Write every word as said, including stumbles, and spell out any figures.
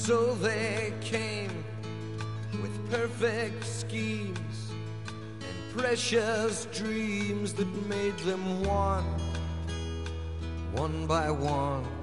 So they came with perfect schemes and precious dreams that made them one, one by one.